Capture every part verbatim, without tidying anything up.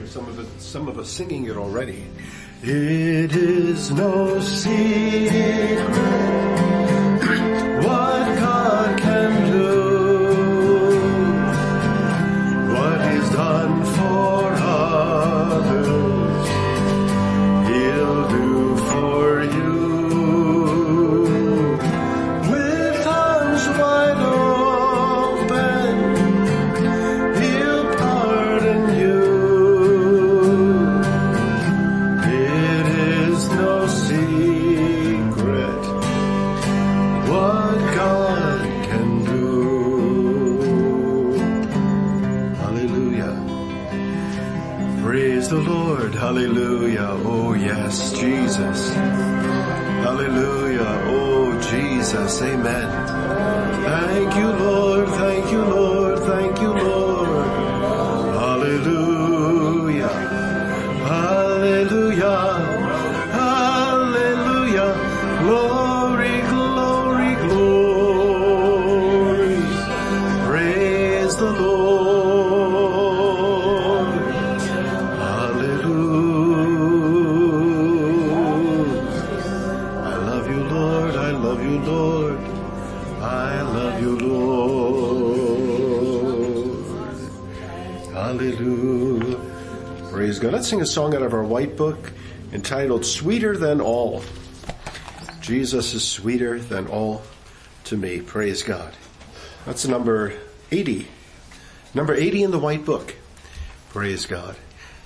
hear some of it, some of us singing it already. It is no secret what God can do, what He's done for others, He'll do for you. With arms wide open, He'll pardon you. It is no secret what God can do. Hallelujah. Praise the Lord. Hallelujah. Oh yes, Jesus. Hallelujah. Oh Jesus. Amen. Thank you, Lord. Thank you, Lord. Thank you, Lord. Hallelujah. Hallelujah. Hallelujah. Glory, glory, glory. Praise the Lord. Hallelujah. I love you, Lord. I love you, Lord. I love you, Lord. Hallelujah. Praise God. Let's sing a song out of our white book entitled Sweeter Than All. Jesus is sweeter than all to me. Praise God. That's number eighty. Number eighty in the white book. Praise God.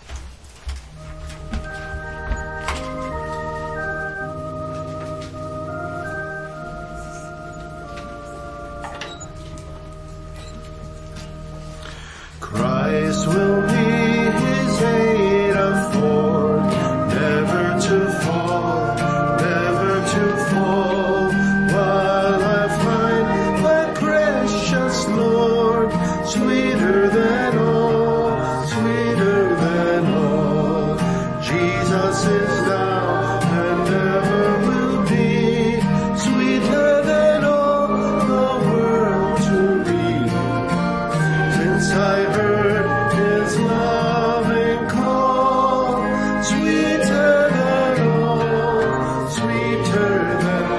Christ will be His aid afford, never to fall, never to fall, while I find my precious Lord, sweeter than all, sweeter than all. Jesus is now and ever will be, sweeter than all the world to me. Since I heard His loving call, sweeter than all, sweeter than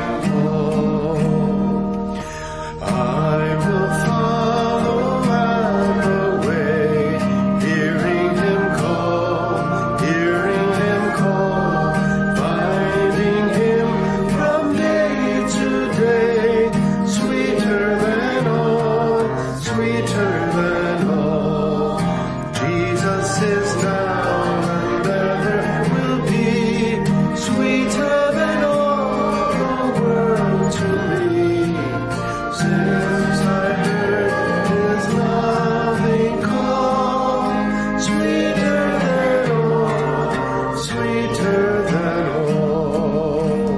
all. I will follow and away, hearing Him call, hearing Him call, finding Him from day to day, sweeter than all, sweeter than all. Jesus is now and ever will be, sweeter than all the world to me. Since I heard His loving call, sweeter than all, sweeter than all.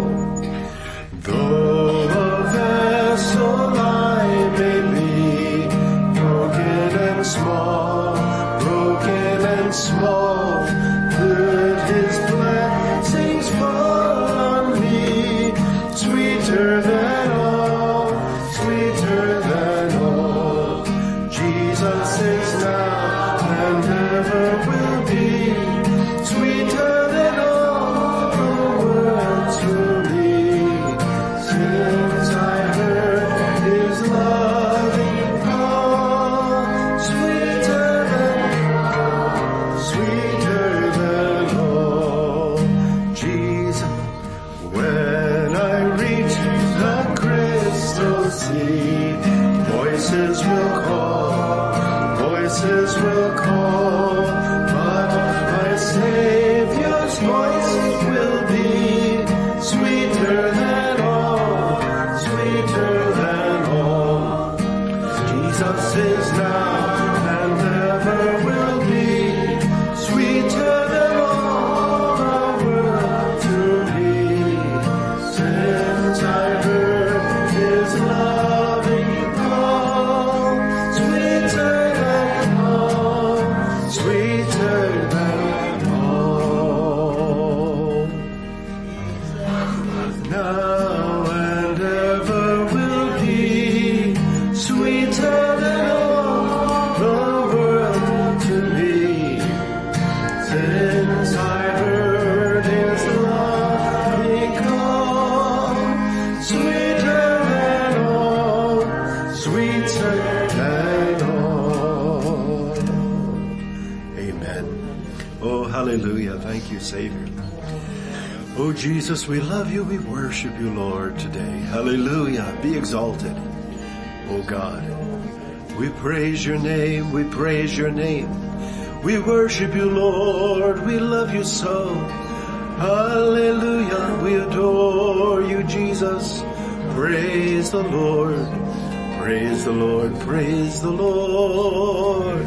Though a vessel I may be, broken and small, broken and small, could His blessings fall on me, sweeter than all, sweeter than all. Jesus is now and ever will be, sweeter than all the world to me. Since I heard His loving call, sweeter than all, sweeter than all. Jesus, when I reach the crystal sea, voices will call, voices will call, but my Savior's voice will be, sweeter than all, sweeter than all. Jesus is now and ever will be, sweeter than all the world to me. Since I heard His loving call, sweeter than all, sweeter than all. Now and ever will be, sweeter than all the world to me. Amen. Oh, hallelujah. Thank you, Savior. Oh, Jesus, we love you. We worship you, Lord, today. Hallelujah. Be exalted. Oh, God. We praise your name. We praise your name. We worship you, Lord. We love you so. Hallelujah. We adore you, Jesus. Praise the Lord. Praise the Lord. Praise the Lord.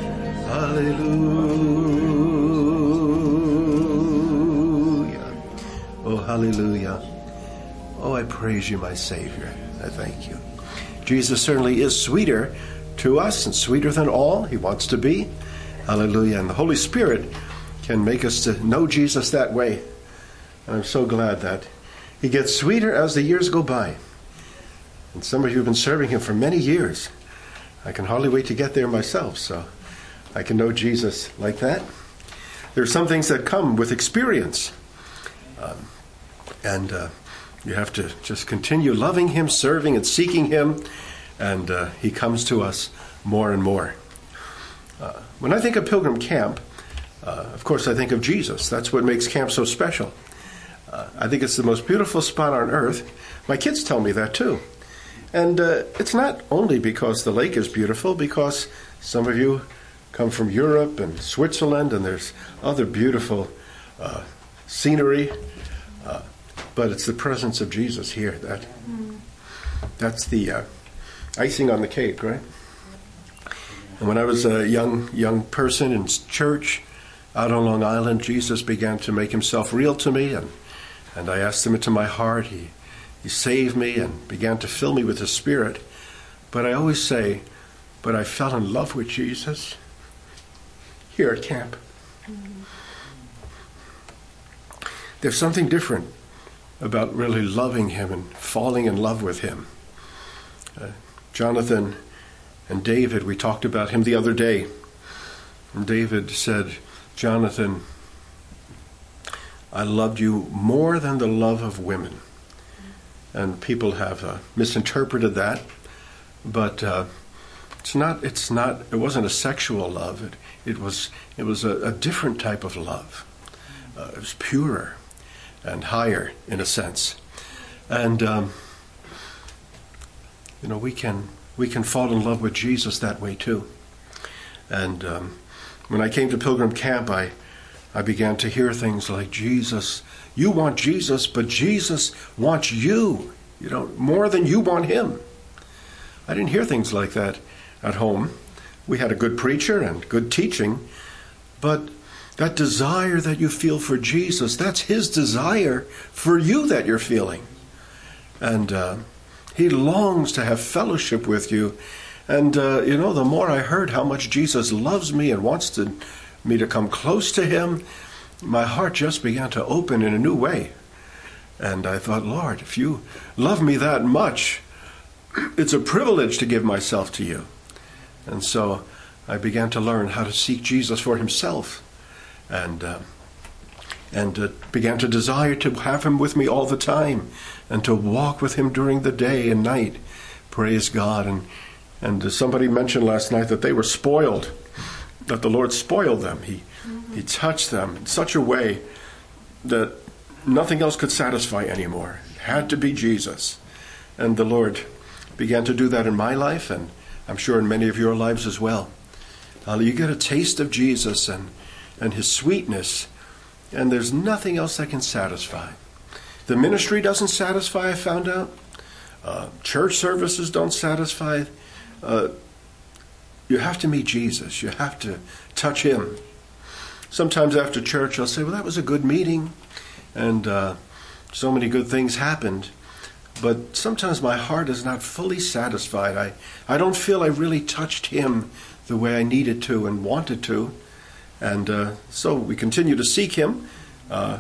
Hallelujah. Oh, hallelujah. Oh, I praise you, my Savior. I thank you. Jesus certainly is sweeter to us and sweeter than all he wants to be. Hallelujah. And the Holy Spirit can make us to know Jesus that way. And I'm so glad that he gets sweeter as the years go by. And some of you have been serving him for many years. I can hardly wait to get there myself, so I can know Jesus like that. There are some things that come with experience. Um, and uh, you have to just continue loving him, serving and seeking him. And uh, he comes to us more and more. Uh, when I think of Pilgrim Camp, uh, of course I think of Jesus. That's what makes camp so special. Uh, I think it's the most beautiful spot on earth. My kids tell me that too. And uh, it's not only because the lake is beautiful, because some of you come from Europe and Switzerland, and there's other beautiful uh, scenery, uh, but it's the presence of Jesus here. That That's the uh, icing on the cake, right? And when I was a young young person in church out on Long Island, Jesus began to make himself real to me, and, and I asked him into my heart. He, he saved me and began to fill me with his Spirit. But I always say, but I fell in love with Jesus here at camp. Mm-hmm. There's something different about really loving him and falling in love with him. Uh, Jonathan and David, we talked about him the other day. And David said, Jonathan, I loved you more than the love of women. And people have uh, misinterpreted that, but uh, it's not. It's not. It wasn't a sexual love. It, it was. It was a, a different type of love. Uh, it was purer and higher, in a sense. And um, you know, we can we can fall in love with Jesus that way too. And um, when I came to Pilgrim Camp, I I began to hear things like, Jesus, you want Jesus, but Jesus wants you, you know, more than you want him. I didn't hear things like that at home. We had a good preacher and good teaching, but that desire that you feel for Jesus, that's his desire for you that you're feeling. And uh, he longs to have fellowship with you. And, uh, you know, the more I heard how much Jesus loves me and wants to me to come close to him, my heart just began to open in a new way. And I thought, Lord, if you love me that much, it's a privilege to give myself to you. And so I began to learn how to seek Jesus for himself, and uh, and uh, began to desire to have him with me all the time, and to walk with him during the day and night. Praise God. And and uh, somebody mentioned last night that they were spoiled, that the Lord spoiled them. He mm-hmm. He touched them in such a way that nothing else could satisfy anymore. It had to be Jesus. And the Lord began to do that in my life, and I'm sure in many of your lives as well. Uh, you get a taste of Jesus and, and his sweetness, and there's nothing else that can satisfy. The ministry doesn't satisfy, I found out. Uh, church services don't satisfy. Uh, you have to meet Jesus. You have to touch him. Sometimes after church, I'll say, well, that was a good meeting, and uh, so many good things happened. But sometimes my heart is not fully satisfied. I, I don't feel I really touched him the way I needed to and wanted to. And uh, so we continue to seek him. Uh,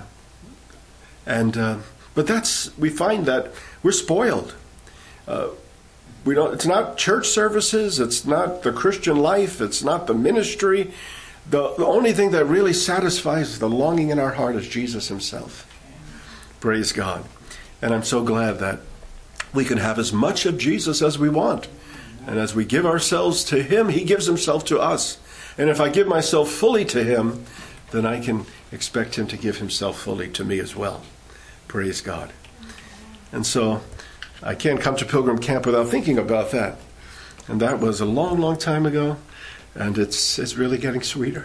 and uh, but that's we find that we're spoiled. Uh, we don't. It's not church services. It's not the Christian life. It's not the ministry. The, the only thing that really satisfies the longing in our heart is Jesus himself. Praise God. And I'm so glad that we can have as much of Jesus as we want. And as we give ourselves to him, he gives himself to us. And if I give myself fully to him, then I can expect him to give himself fully to me as well. Praise God. And so I can't come to Pilgrim Camp without thinking about that. And that was a long, long time ago, and it's it's really getting sweeter.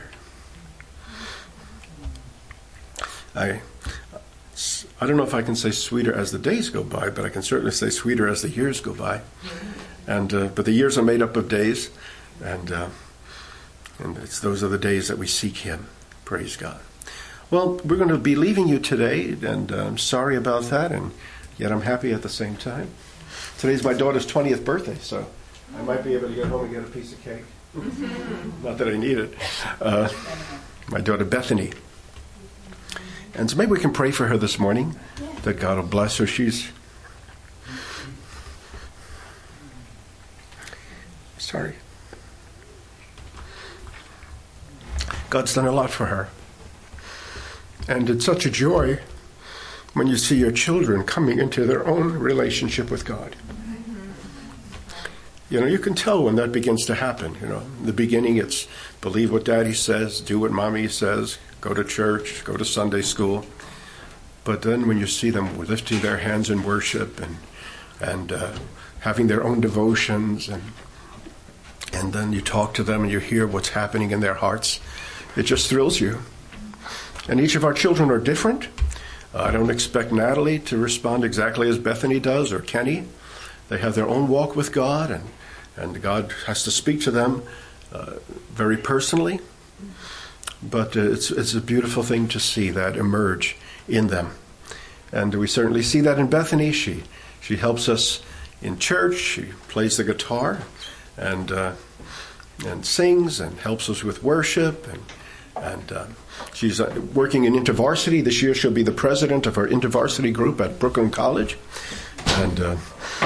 I I don't know if I can say sweeter as the days go by, but I can certainly say sweeter as the years go by. And uh, but the years are made up of days, and uh, and it's those are the days that we seek him. Praise God. Well, we're going to be leaving you today, and uh, I'm sorry about that, and yet I'm happy at the same time. Today's my daughter's twentieth birthday, so I might be able to get home and get a piece of cake. Not that I need it. Uh, my daughter Bethany. And so maybe we can pray for her this morning, that God will bless her. She's sorry. God's done a lot for her. And it's such a joy when you see your children coming into their own relationship with God. You know, you can tell when that begins to happen. You know, in the beginning it's believe what daddy says, do what mommy says, go to church, go to Sunday school. But then when you see them lifting their hands in worship and and uh, having their own devotions, and and then you talk to them and you hear what's happening in their hearts, it just thrills you. And each of our children are different. Uh, I don't expect Natalie to respond exactly as Bethany does or Kenny. They have their own walk with God, and, and God has to speak to them uh, very personally. But uh, it's it's a beautiful thing to see that emerge in them. And we certainly see that in Bethany. She she helps us in church. She plays the guitar and uh, and sings and helps us with worship. And and uh, she's uh, working in InterVarsity. This year she'll be the president of our InterVarsity group at Brooklyn College. And uh,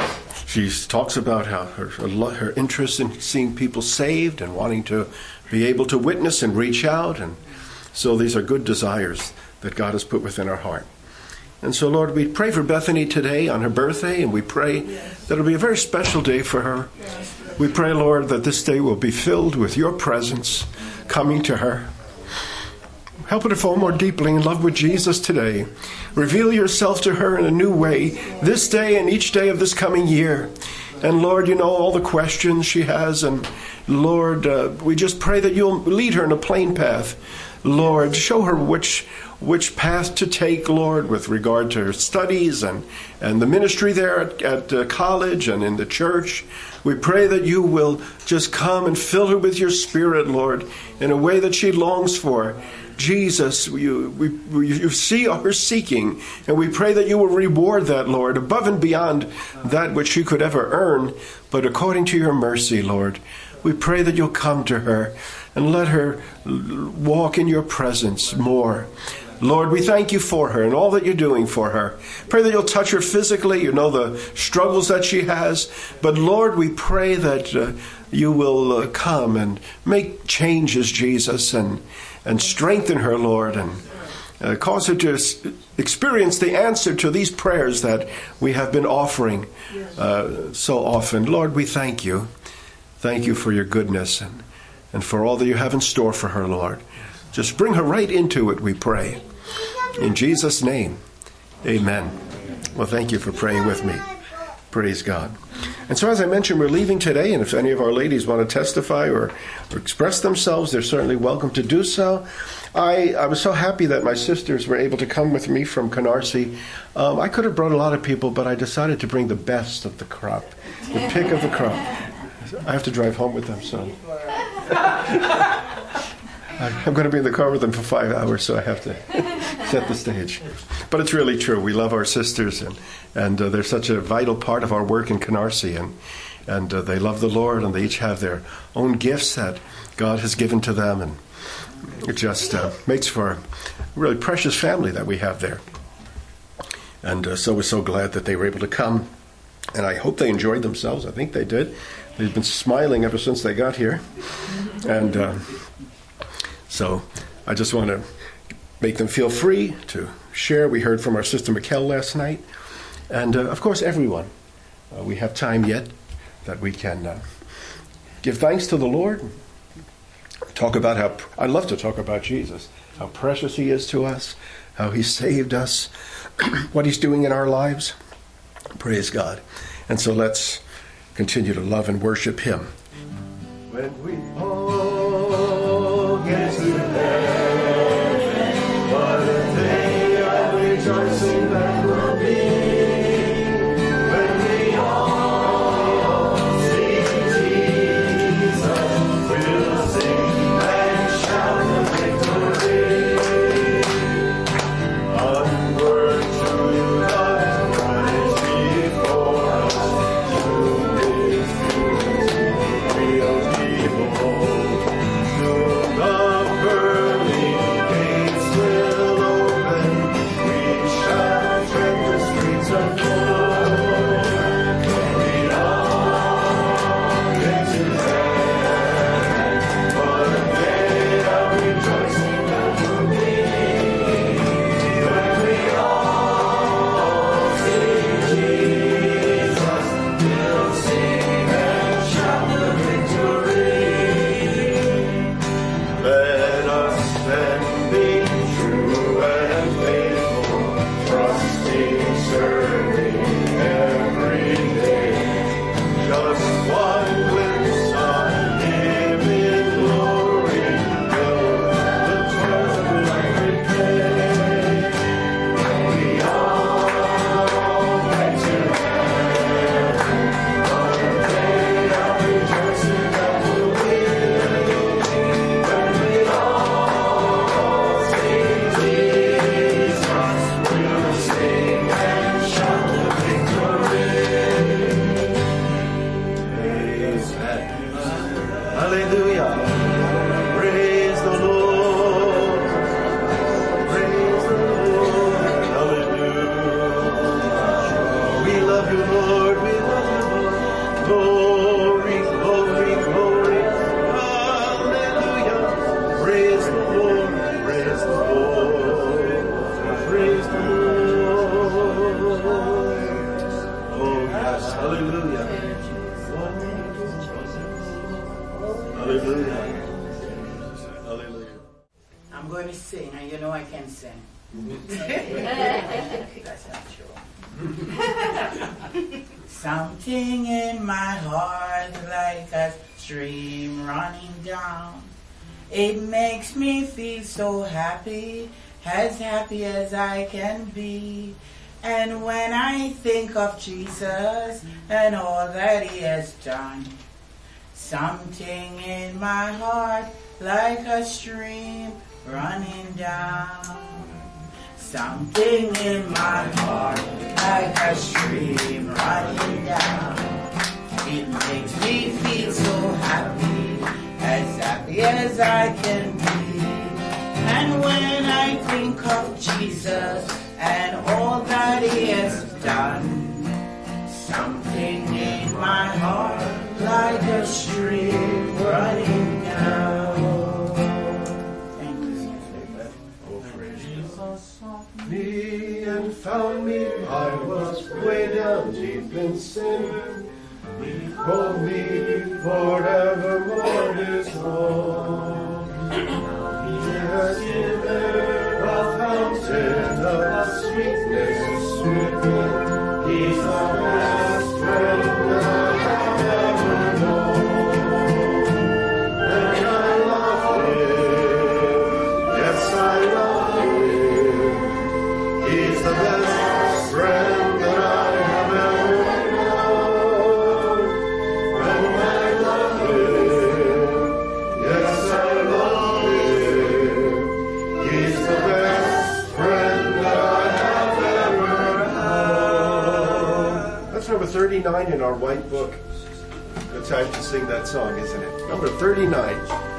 she talks about how her, her interest in seeing people saved and wanting to be able to witness and reach out. And so these are good desires that God has put within our heart. And so, Lord, we pray for Bethany today on her birthday, and we pray yes. that it'll be a very special day for her. Yes. We pray, Lord, that this day will be filled with your presence coming to her. Help her to fall more deeply in love with Jesus today. Reveal yourself to her in a new way this day and each day of this coming year. And Lord, you know all the questions she has. And Lord, uh, we just pray that you'll lead her in a plain path. Lord, show her which which path to take, Lord, with regard to her studies and, and the ministry there at, at uh, college and in the church. We pray that you will just come and fill her with your Spirit, Lord, in a way that she longs for. Jesus, you, we, we, you see her seeking, and we pray that you will reward that, Lord, above and beyond that which she could ever earn, but according to your mercy, Lord. We pray that you'll come to her and let her walk in your presence more. Lord, we thank you for her and all that you're doing for her. Pray that you'll touch her physically. You know the struggles that she has. But Lord, we pray that uh, you will uh, come and make changes, Jesus, and, and strengthen her, Lord, and uh, cause her to experience the answer to these prayers that we have been offering uh, so often. Lord, we thank you. Thank you for your goodness and, and for all that you have in store for her, Lord. Just bring her right into it, we pray. In Jesus' name, amen. Well, thank you for praying with me. Praise God. And so as I mentioned, we're leaving today, and if any of our ladies want to testify or, or express themselves, they're certainly welcome to do so. I, I was so happy that my sisters were able to come with me from Canarsie. Um, I could have brought a lot of people, but I decided to bring the best of the crop, the pick of the crop. I have to drive home with them, so I'm going to be in the car with them for five hours, so I have to set the stage. But it's really true. We love our sisters, and and uh, they're such a vital part of our work in Canarsie, and and uh, they love the Lord, and they each have their own gifts that God has given to them, and it just uh, makes for a really precious family that we have there. And uh, so we're so glad that they were able to come, and I hope they enjoyed themselves. I think they did. They've been smiling ever since they got here, and uh, so I just want to make them feel free to share. We heard from our sister Mikkel last night, and uh, of course everyone. Uh, we have time yet that we can uh, give thanks to the Lord, talk about how, I love to talk about Jesus, how precious he is to us, how he saved us, what he's doing in our lives. Praise God. And so let's continue to love and worship him. When we all get to heaven, what a day of rejoicing that will be. When we all see Jesus, we'll sing and shout the victory. Onward to God, what is before us, to this we'll be bold. Soon the pearly gates will open, we shall tread the streets of gold. We all get to heaven, what a day of rejoicing that will be. When we all see Jesus, we'll sing and shout the victory. Let us then be true and faithful, trusting, serving every day. Just one glimpse of him in glory will the toils of life repay. We all get to heaven, what a day of rejoicing that will be. When we all see Jesus, we'll sing and shout the victory. Praise God. Hallelujah. Praise the Lord. Praise the Lord. Hallelujah. We love you, Lord. We love you, Lord. Glory, glory, glory. Hallelujah. Praise the Lord. Praise the Lord. Praise the Lord. Oh, yes. Hallelujah. Hallelujah. Hallelujah. I'm going to sing, and you know I can sing. That's not true. Something in my heart like a stream running down. It makes me feel so happy, as happy as I can be. And when I think of Jesus and all that he has done, something in my heart like a stream running down. Something in my heart like a stream running down. It makes me feel so happy, as happy as I can be. And when I think of Jesus and all that he has done, something in my heart like a stream running down. Thank you. Oh, praise God. Me and found me, I was way down deep in sin. He called me forevermore his own. He has given a fountain of sweetness within. He's the best friend that I have ever known. And I love him, yes I love him. He's the best friend that I have ever known. And I love him, yes I love him. He's the best friend that I have ever known. That's number thirty-nine in our white book. Good time to sing that song, isn't it? Number thirty-nine.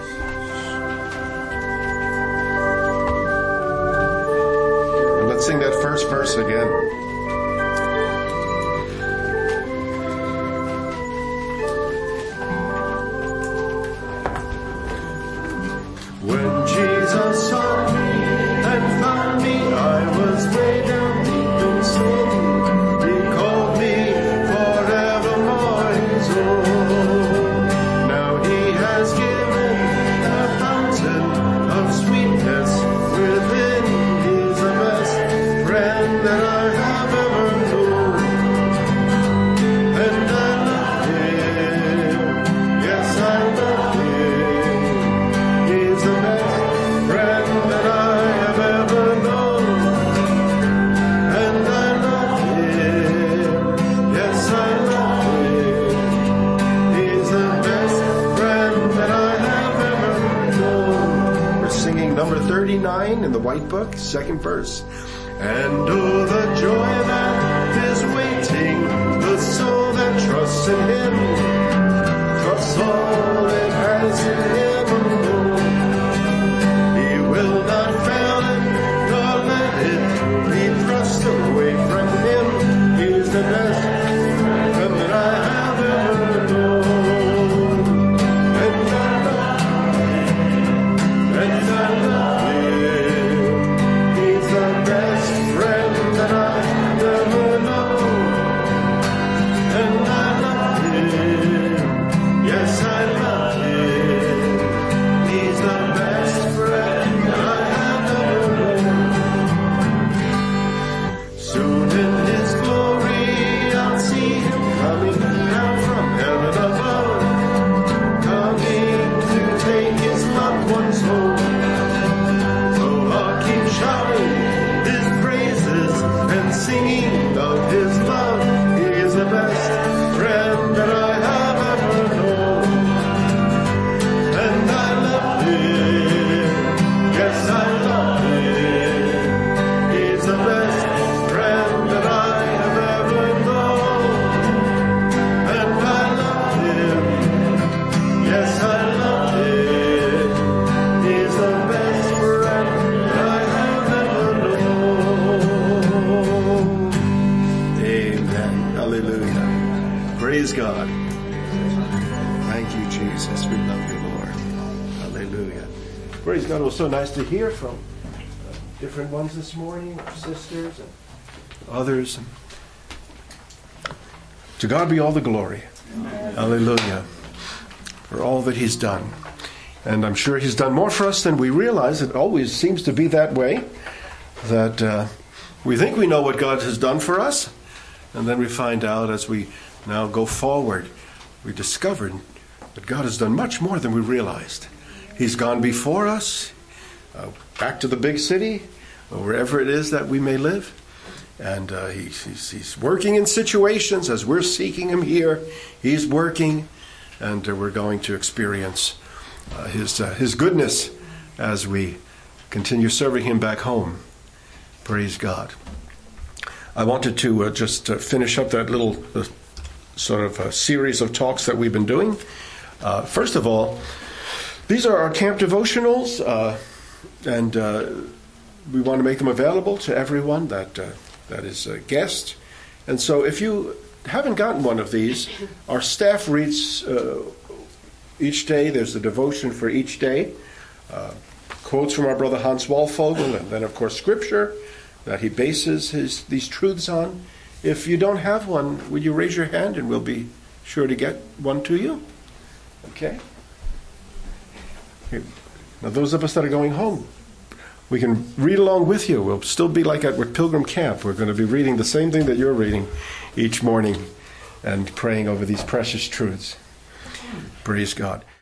And let's sing that first verse again. When Jesus saw me and found me, I was way down deep in sin. He called me forevermore his own. Now he has given a nine in the White Book, second verse. And oh, the joy that is waiting, the soul that trusts in him, trusts all it has in him alone. He will not fail it, nor let it be thrust away from him. He is the best friend that I have ever known. And I love him, and I love him. He's the best friend that I ever known. And I love him, yes I love him. He's the best friend that I have ever known. Soon in his glory I'll see him coming down from heaven above, coming to take his loved ones home. So I'll keep shouting his praises and singing of his love. He is the best friend that I have ever known. And I love him, yes I love him. He's the best friend that I have ever known. And I love him, yes I love him. He's the best friend that I have ever known. Amen. Hallelujah. Praise God. Thank you, Jesus. We love you, Lord. Hallelujah. Praise God. It was so nice to hear from uh, different ones this morning, our sisters and others. To God be all the glory. Hallelujah. For all that he's done. And I'm sure he's done more for us than we realize. It always seems to be that way. That uh, we think we know what God has done for us. And then we find out as we now go forward, we discovered that God has done much more than we realized. He's gone before us, uh, back to the big city, or wherever it is that we may live. And uh, he, he's, he's working in situations as we're seeking him here. He's working, and uh, we're going to experience uh, his uh, his goodness as we continue serving him back home. Praise God. I wanted to uh, just uh, finish up that little uh, sort of uh, series of talks that we've been doing. Uh, first of all, these are our camp devotionals, uh, and uh, we want to make them available to everyone that uh, that is a guest. And so if you haven't gotten one of these, our staff reads uh, each day. There's a devotion for each day. Uh, quotes from our brother Hans Walfogel, and then, of course, scripture that he bases his these truths on. If you don't have one, would you raise your hand and we'll be sure to get one to you? Okay? Okay. Now, those of us that are going home, we can read along with you. We'll still be like at Pilgrim Camp. We're going to be reading the same thing that you're reading each morning and praying over these precious truths. Praise God.